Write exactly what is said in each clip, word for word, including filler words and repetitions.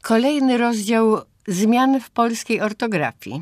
Kolejny rozdział zmian w polskiej ortografii.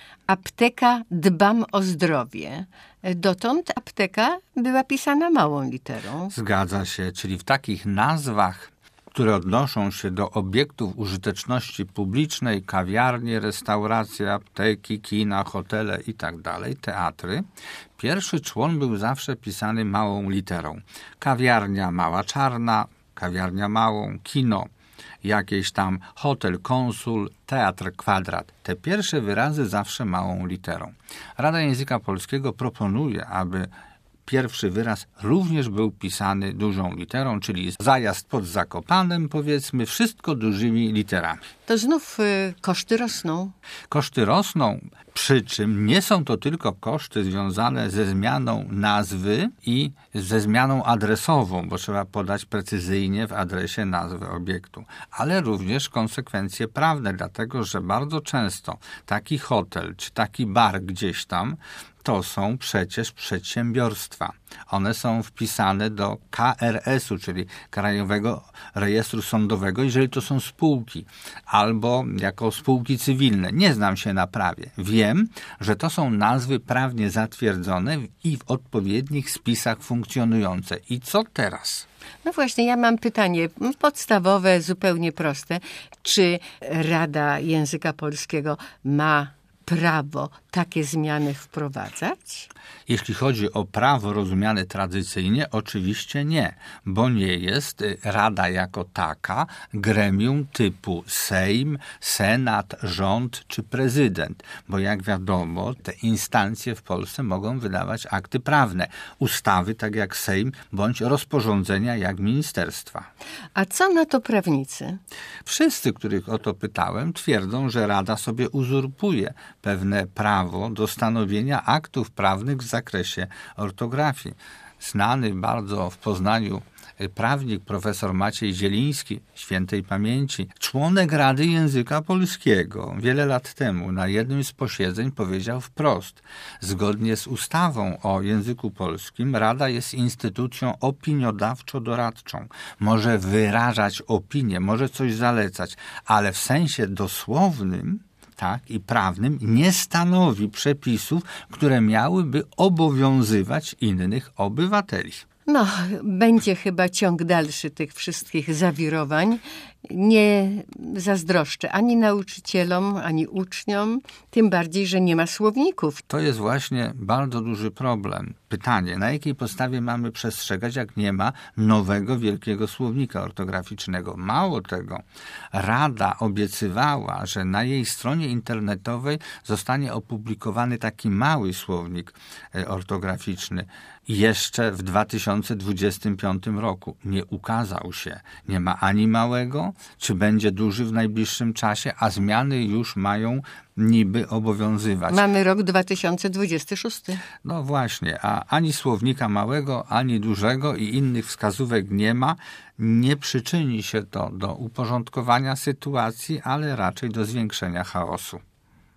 Apteka, dbam o zdrowie. Dotąd apteka była pisana małą literą. Zgadza się, czyli w takich nazwach, które odnoszą się do obiektów użyteczności publicznej, kawiarnie, restauracje, apteki, kina, hotele itd., teatry, pierwszy człon był zawsze pisany małą literą. Kawiarnia mała czarna, kawiarnia małą, kino, jakieś tam hotel, konsul, teatr, kwadrat. Te pierwsze wyrazy zawsze małą literą. Rada Języka Polskiego proponuje, aby pierwszy wyraz również był pisany dużą literą, czyli zajazd pod Zakopanem, powiedzmy, wszystko dużymi literami. To znów y, koszty rosną. Koszty rosną, przy czym nie są to tylko koszty związane ze zmianą nazwy i ze zmianą adresową, bo trzeba podać precyzyjnie w adresie nazwy obiektu, ale również konsekwencje prawne, dlatego że bardzo często taki hotel czy taki bar gdzieś tam to są przecież przedsiębiorstwa. One są wpisane do K R S-u, czyli Krajowego Rejestru Sądowego, jeżeli to są spółki, albo jako spółki cywilne. Nie znam się na prawie. Wiem, że to są nazwy prawnie zatwierdzone i w odpowiednich spisach funkcjonujące. I co teraz? No właśnie, ja mam pytanie podstawowe, zupełnie proste. Czy Rada Języka Polskiego ma prawo takie zmiany wprowadzać? Jeśli chodzi o prawo rozumiane tradycyjnie, oczywiście nie, bo nie jest Rada jako taka gremium typu Sejm, Senat, rząd czy prezydent, bo jak wiadomo, te instancje w Polsce mogą wydawać akty prawne, ustawy tak jak Sejm, bądź rozporządzenia jak ministerstwa. A co na to prawnicy? Wszyscy, których o to pytałem, twierdzą, że Rada sobie uzurpuje pewne prawo do stanowienia aktów prawnych w zakresie ortografii. Znany bardzo w Poznaniu prawnik profesor Maciej Zieliński, świętej pamięci, członek Rady Języka Polskiego, wiele lat temu na jednym z posiedzeń powiedział wprost: zgodnie z ustawą o języku polskim Rada jest instytucją opiniodawczo-doradczą. Może wyrażać opinię, może coś zalecać, ale w sensie dosłownym tak, i prawnym nie stanowi przepisów, które miałyby obowiązywać innych obywateli. No, będzie chyba ciąg dalszy tych wszystkich zawirowań. Nie zazdroszczę ani nauczycielom, ani uczniom, tym bardziej, że nie ma słowników. To jest właśnie bardzo duży problem. Pytanie, na jakiej podstawie mamy przestrzegać, jak nie ma nowego wielkiego słownika ortograficznego? Mało tego, Rada obiecywała, że na jej stronie internetowej zostanie opublikowany taki mały słownik ortograficzny. Jeszcze w dwa tysiące dwudziestym piątym roku nie ukazał się. Nie ma ani małego, czy będzie duży w najbliższym czasie, a zmiany już mają niby obowiązywać. Mamy rok dwa tysiące dwudziesty szósty. No właśnie, a ani słownika małego, ani dużego i innych wskazówek nie ma. Nie przyczyni się to do uporządkowania sytuacji, ale raczej do zwiększenia chaosu.